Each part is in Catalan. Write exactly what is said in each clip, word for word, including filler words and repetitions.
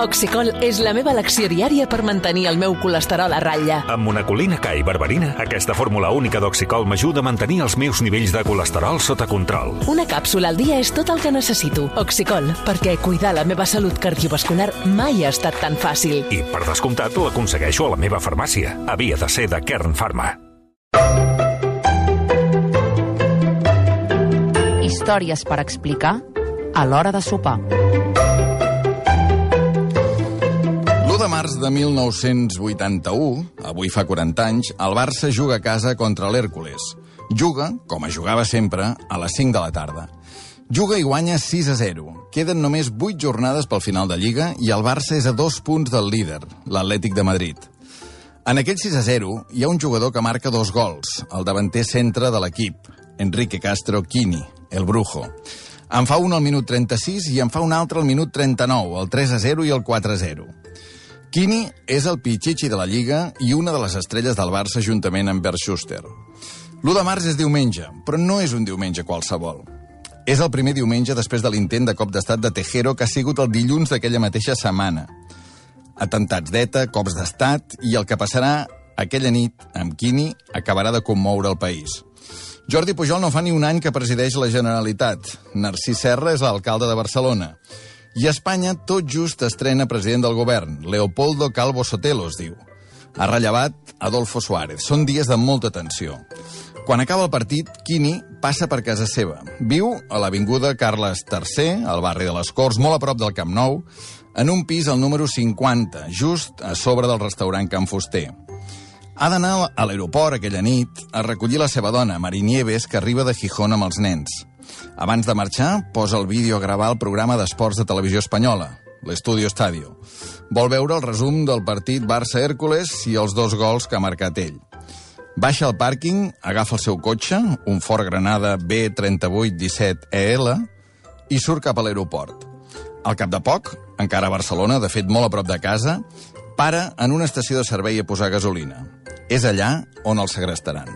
Oxicol és la meva elecció diària per mantenir el meu colesterol a ratlla. Amb monacolina K i berberina, aquesta fórmula única d'Oxicol m'ajuda a mantenir els meus nivells de colesterol sota control. Una càpsula al dia és tot el que necessito. Oxicol, perquè cuidar la meva salut cardiovascular mai ha estat tan fàcil. I, per descomptat, l'aconsegueixo a la meva farmàcia. Havia de ser de Kern Pharma. Històries per explicar a l'hora de sopar. l'u de març de mil nou-cents vuitanta-u, avui fa quaranta anys, el Barça juga a casa contra l'Hèrcules. Juga, com a jugava sempre, a les cinc de la tarda. Juga i guanya sis a zero. Queden només vuit jornades pel final de Lliga i el Barça és a dos punts del líder, l'Atlètic de Madrid. En aquell sis a zero hi ha un jugador que marca dos gols, el davanter centre de l'equip, Enrique Castro Quini, el Brujo. En fa un al minut trenta-sis i en fa un altre al minut trenta-nou, el tres a zero i el quatre a zero. Quini és el pitxitxi de la Lliga i una de les estrelles del Barça juntament amb Bert Schuster. l'u de març és diumenge, però no és un diumenge qualsevol. És el primer diumenge després de l'intent de cop d'estat de Tejero que ha sigut el dilluns d'aquella mateixa setmana. Atemptats d'ETA, cops d'estat i el que passarà aquella nit amb Quini acabarà de commoure el país. Jordi Pujol no fa ni un any que presideix la Generalitat. Narcís Serra és l'alcalde de Barcelona. I a Espanya tot just estrena president del govern. Leopoldo Calvo Sotelo es diu. Ha rellevat Adolfo Suárez. Són dies de molta tensió. Quan acaba el partit, Quini passa per casa seva. Viu a l'avinguda Carles tercer, al barri de les Corts, molt a prop del Camp Nou, en un pis al número cinquanta, just a sobre del restaurant Can Fuster. Ha d'anar a l'aeroport aquella nit a recollir la seva dona, Mari Nieves, que arriba de Gijón amb els nens. Abans de marxar, posa el vídeo a gravar el programa d'esports de televisió espanyola, l'Estudio Estadio. Vol veure el resum del partit Barça-Hèrcules i els dos gols que ha marcat ell. Baixa al pàrquing, agafa el seu cotxe, un Ford Granada B tres vuit un set E L, i surt cap a l'aeroport. Al cap de poc, encara a Barcelona, de fet molt a prop de casa, para en una estació de servei a posar gasolina. És allà on el segrestaran.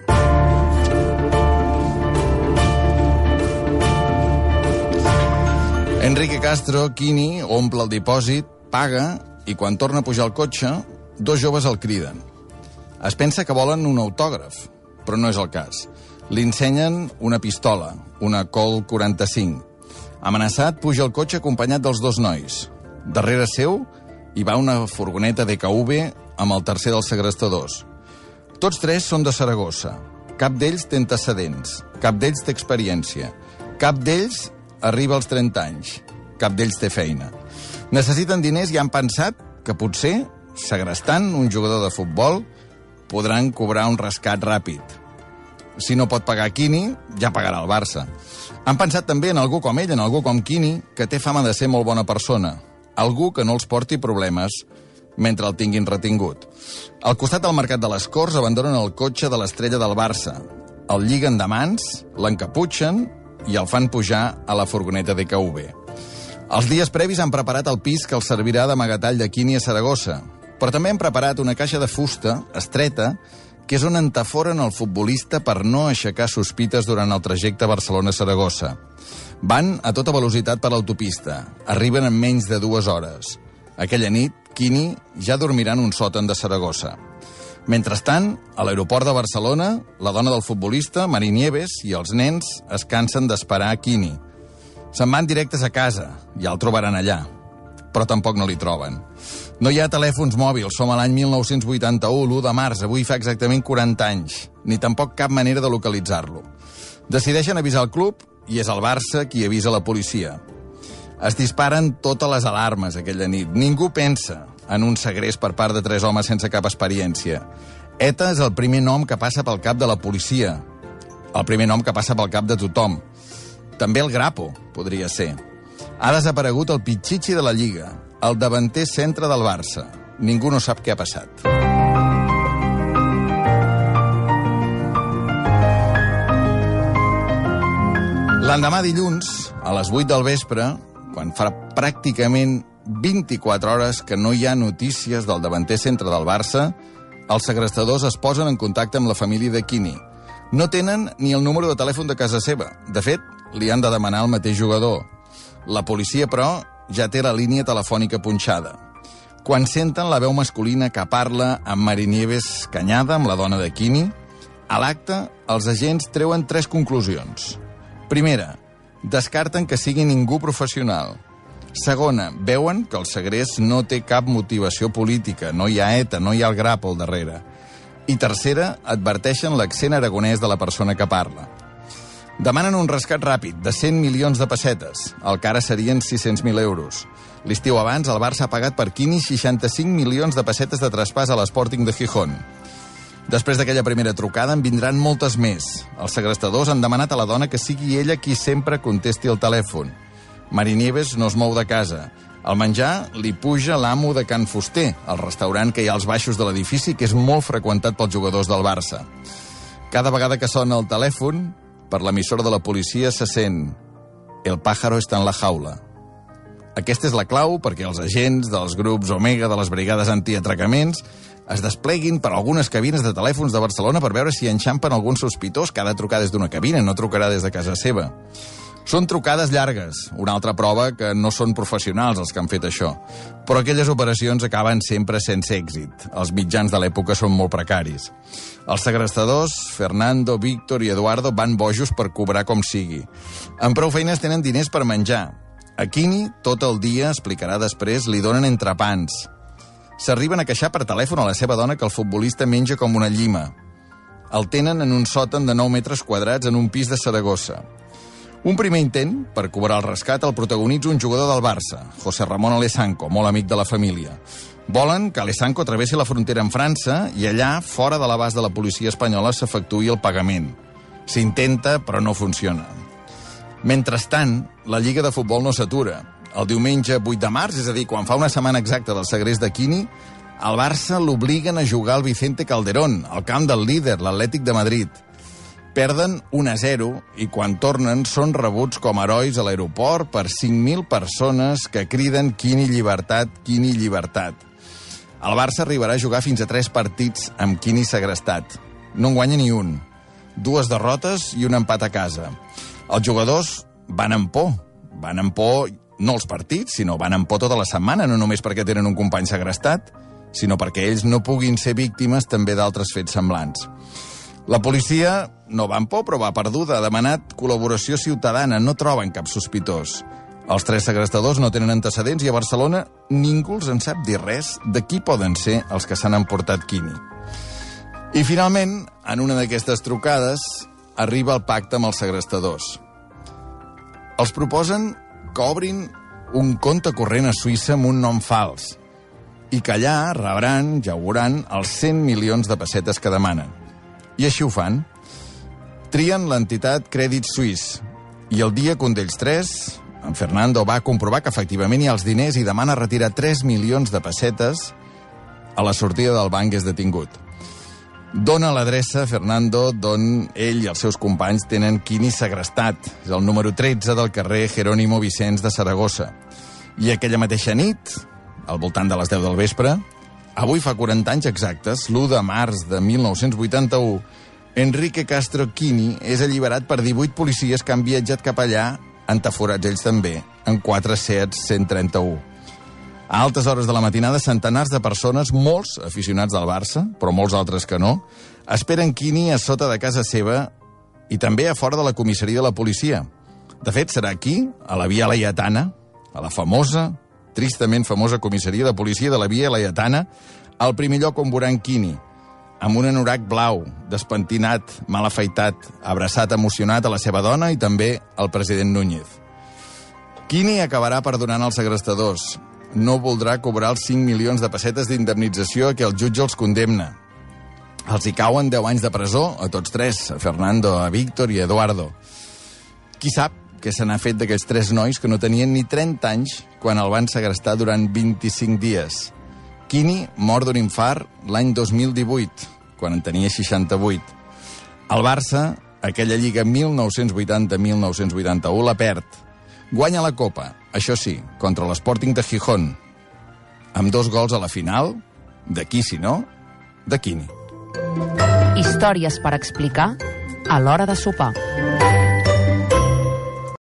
Enrique Castro Quini omple el dipòsit, paga, i quan torna a pujar al cotxe, dos joves el criden. Es pensa que volen un autògraf, però no és el cas. Li ensenyen una pistola, una Colt quaranta-cinc. Amenaçat, puja al cotxe acompanyat dels dos nois. Darrere seu hi va una furgoneta D K V amb el tercer dels segrestadors. Tots tres són de Saragossa. Cap d'ells té antecedents. Cap d'ells té experiència. Cap d'ells arriba als trenta anys. Cap d'ells té feina. Necessiten diners i han pensat que potser, segrestant un jugador de futbol, podran cobrar un rescat ràpid. Si no pot pagar Quini, ja pagarà el Barça. Han pensat també en algú com ell, en algú com Quini, que té fama de ser molt bona persona. Algú que no els porti problemes mentre el tinguin retingut. Al costat del Mercat de les Corts abandonen el cotxe de l'estrella del Barça. El lliguen de mans, l'encaputxen i el fan pujar a la furgoneta D K V. Els dies previs han preparat el pis que els servirà d'amagatall de Quini a Saragossa, però també han preparat una caixa de fusta estreta que és on entaforen el futbolista per no aixecar sospites durant el trajecte Barcelona-Saragossa. Van a tota velocitat per l'autopista. Arriben en menys de dues hores. Aquella nit, Quini ja dormirà en un sòtan de Saragossa. Mentrestant, a l'aeroport de Barcelona, la dona del futbolista, Mari Nieves, i els nens es cansen d'esperar a Quini. Se'n van directes a casa, ja el trobaran allà. Però tampoc no li troben. No hi ha telèfons mòbils, som a l'any mil nou-cents vuitanta-u, l'u de març, avui fa exactament quaranta anys, ni tampoc cap manera de localitzar-lo. Decideixen avisar el club i és el Barça qui avisa la policia. Es disparen totes les alarmes aquella nit. Ningú pensa en un segrest per part de tres homes sense cap experiència. ETA és el primer nom que passa pel cap de la policia. El primer nom que passa pel cap de tothom. També el Grapo, podria ser. Ha desaparegut el pitxitxi de la Lliga, el davanter centre del Barça. Ningú no sap què ha passat. L'endemà dilluns, a les vuit del vespre, quan fa pràcticament vint-i-quatre hores que no hi ha notícies del davanter centre del Barça, els segrestadors es posen en contacte amb la família de Quini. No tenen ni el número de telèfon de casa seva. De fet, li han de demanar al mateix jugador. La policia, però, ja té la línia telefònica punxada. Quan senten la veu masculina que parla amb Marinieves Cañada, amb la dona de Quini, a l'acte els agents treuen tres conclusions. Primera, descarten que sigui ningú professional. Segona, veuen que el segrest no té cap motivació política, no hi ha ETA, no hi ha el grap al darrere. I tercera, adverteixen l'accent aragonès de la persona que parla. Demanen un rescat ràpid de cent milions de pessetes, el que ara serien sis-cents mil euros. L'estiu abans, el Barça ha pagat per Quini seixanta-cinc milions de pessetes de traspàs a l'Sporting de Gijón. Després d'aquella primera trucada en vindran moltes més. Els segrestadors han demanat a la dona que sigui ella qui sempre contesti el telèfon. Marinieves no es mou de casa. Al menjar li puja l'amo de Can Fuster, el restaurant que hi ha als baixos de l'edifici, que és molt freqüentat pels jugadors del Barça. Cada vegada que sona el telèfon, per l'emissora de la policia se sent «El pájaro está en la jaula». Aquesta és la clau perquè els agents dels grups Omega de les brigades antiatracaments es despleguin per algunes cabines de telèfons de Barcelona per veure si enxampen algun sospitós que ha de trucar des d'una cabina, no trucarà des de casa seva. Són trucades llargues, una altra prova que no són professionals els que han fet això. Però aquelles operacions acaben sempre sense èxit. Els mitjans de l'època són molt precaris. Els segrestadors, Fernando, Víctor i Eduardo, van bojos per cobrar com sigui. Amb prou feines tenen diners per menjar. A Quini, tot el dia, explicarà després, li donen entrepans. S'arriben a queixar per telèfon a la seva dona que el futbolista menja com una llima. El tenen en un sòtan de nou metres quadrats en un pis de Saragossa. Un primer intent, per cobrar el rescat, el protagonitza un jugador del Barça, José Ramón Alessanco, molt amic de la família. Volen que Alessanco travessi la frontera amb França i allà, fora de l'abast de la policia espanyola, s'efectuï el pagament. S'intenta, però no funciona. Mentrestant, la Lliga de Futbol no s'atura. El diumenge vuit de març, és a dir, quan fa una setmana exacta del segrest de Quini, el Barça l'obliguen a jugar al Vicente Calderón, al camp del líder, l'Atlètic de Madrid. Perden un a zero i quan tornen són rebuts com herois a l'aeroport per cinc mil persones que criden Quini llibertat, Quini llibertat. El Barça arribarà a jugar fins a tres partits amb Quini segrestat. No en guanya ni un. Dues derrotes i un empat a casa. Els jugadors van amb por. Van amb por no els partits, sinó van amb por tota la setmana, no només perquè tenen un company segrestat, sinó perquè ells no puguin ser víctimes també d'altres fets semblants. La policia no va amb por, però va perduda. Ha demanat col·laboració ciutadana. No troben cap sospitós. Els tres segrestadors no tenen antecedents i a Barcelona ningú els en sap dir res de qui poden ser els que s'han emportat Quini. I finalment, en una d'aquestes trucades, arriba el pacte amb els segrestadors. Els proposen que obrin un compte corrent a Suïssa amb un nom fals i que allà rebran, ja ho veuran, els cent milions de pessetes que demanen. I així ho fan. Trien l'entitat Crèdit Suís i el dia que un d'ells tres, en Fernando, va comprovar que efectivament hi ha els diners i demana retirar tres milions de pessetes, a la sortida del banc és detingut. Dona l'adreça, Fernando, d'on ell i els seus companys tenen Quini segrestat. És el número tretze del carrer Jerónimo Vicens de Saragossa. I aquella mateixa nit, al voltant de les deu del vespre, avui fa quaranta anys exactes, l'u de març de mil nou-cents vuitanta-u, Enrique Castro Quini és alliberat per divuit policies que han viatjat cap allà, entaforats ells també, en quatre Seat cent trenta-u. A altes hores de la matinada, centenars de persones, molts aficionats del Barça, però molts altres que no, esperen Quini a sota de casa seva i també a fora de la comissaria de la policia. De fet, serà aquí, a la Via Laietana, a la famosa, tristament famosa comissaria de policia de la Via Laietana, al primer lloc on veuran Quini, amb un anorac blau, despentinat, mal afaitat, abraçat emocionat a la seva dona i també al president Núñez. Quini acabarà perdonant els segrestadors. No voldrà cobrar els cinc milions de pessetes d'indemnització a què el jutge els condemna. Els hi cauen deu anys de presó a tots tres, a Fernando, a Víctor i a Eduardo. Qui sap què se n'ha fet d'aquells tres nois que no tenien ni trenta anys quan el van segrestar durant vint-i-cinc dies. Quini mor d'un infart l'any dos mil divuit, quan en tenia seixanta-vuit. El Barça, aquella lliga mil nou-cents vuitanta a mil nou-cents vuitanta-u, la perd. Guanya la Copa, això sí, contra l'Sporting de Gijón, amb dos gols a la final, de qui, si no, de Quini. Històries per explicar a l'hora de sopar.